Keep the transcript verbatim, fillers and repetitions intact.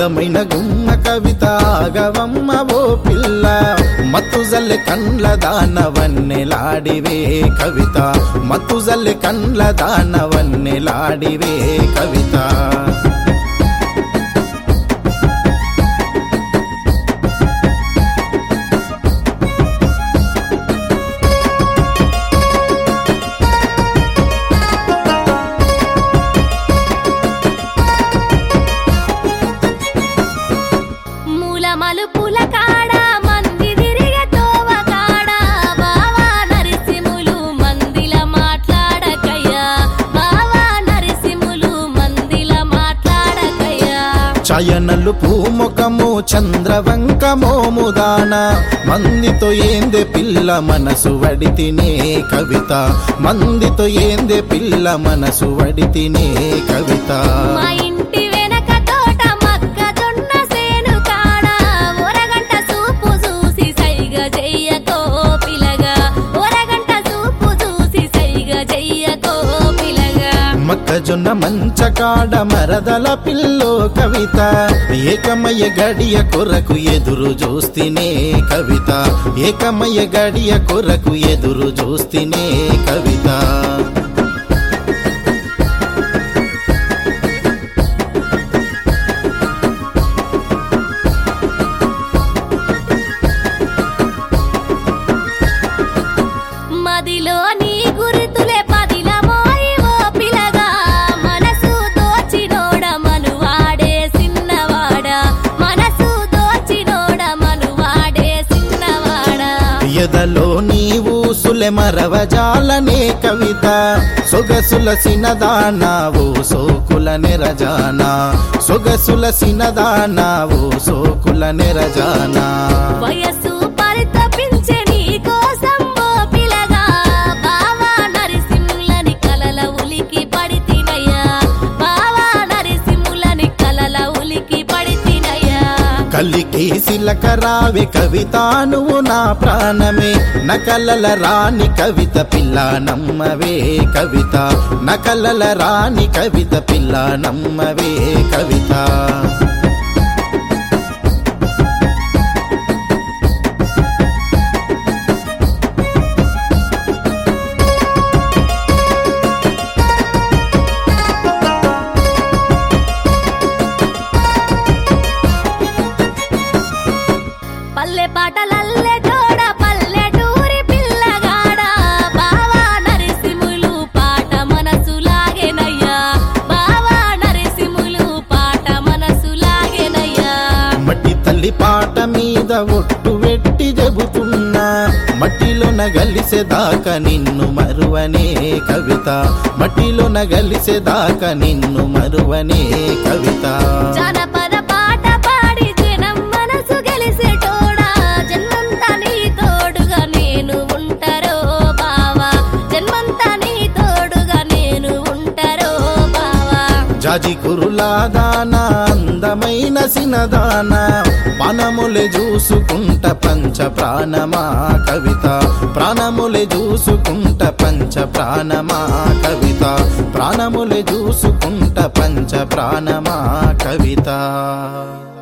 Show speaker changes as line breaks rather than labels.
అందమైన గుమ్మ కవిత ఆగవమ్మ ఓ పిల్ల మత్తు జల్లె కండ్ల దానవన్నెలాడివే కవిత మత్తు జల్లె కండ్ల దానవన్నెలాడివే కవిత
మలుపుల కాడ మంది తిరిగే తోవ కాడ బావా నరసింహులు మందిల మాట్లాడకయ్యా బావా నరసింహులు మందిల మాట్లాడకయ్యా
చయనలు పూముఖము చంద్రవంక మోముదాన మందితో ఏందే పిల్ల మనసు వడితినే కవిత మందితో ఏందే పిల్ల మనసు వడితినే కవిత
మా ఇంటి వెనక తోట మక్కజొన్న సేను కాడ ఒరగంట చూపు చూసి సైగ చెయ్యకో పిలగా ఒరగంట చూపు చూసి సైగ చెయ్యకో పిలగా
మొక్కజొన్న మంచ కాడ మరదల పిల్లో కవిత ఏకమయ్య గడియ కొరకు ఎదురు చూస్తేనే కవిత ఏకమయ్య గడియ కొరకు ఎదురు చూస్తేనే కవిత
మదిలో నీ గుర్తులే పదిల మోయి ఓ పిలగా మనసు దోచినోడ మనువాడే సిన్నవాడ మనసు దోచినోడ మనువాడే సిన్నవాడ
ఎదలో నీవు సులె మరవజాలనే కవిత సొగసుల సినదానావు సోకుల నెరజానా సొగసుల సినదానావు సోకుల నెరజానా
వయసు పరితపించే నీ కోసం ఓ పిలగా బావా నరసింహులని కలల ఉలికి పడితినయ్యా బావా నరసింహులని కలల ఉలికి పడితినయ్యా
కలికి సిలక రావే కవిత నువ్వు నా ప్రాణమే నకలల రాణి కవిత పిల్ల నమ్మవే కవిత నకలల రాణి కవిత పిల్ల నమ్మవే కవిత
పల్లె పాటలల్లె జోడ పల్లెటూరి పిల్లగాడ బావా నరసింహులు పాట మనసు లాగెనయ్యా బావా నరసింహులు పాట మనసు లాగెనయ్యా
మట్టి తల్లి పాట మీద ఒట్టు వెట్టి చెబుతున్నా మట్టిలోన గలిసేదాకా నిన్ను మరువనే కవిత మట్టిలోన గలిసేదాకా నిన్ను మరువనే కవిత
జానపద పాట పాడి జనం మనసు గెలిసేటోడా జన్మంతా నీ తోడుగా నేను ఉంటారో బావా జన్మంతా నీ తోడుగా నేను ఉంటారో బావా
జాజి కురులాదానా అందమైన సినదానా ప్రాణములే చూసుకుంట పంచ ప్రాణమా కవిత ప్రాణములే చూసుకుంట పంచ ప్రాణమా కవిత ప్రాణములే చూసుకుంట పంచ ప్రాణమా కవిత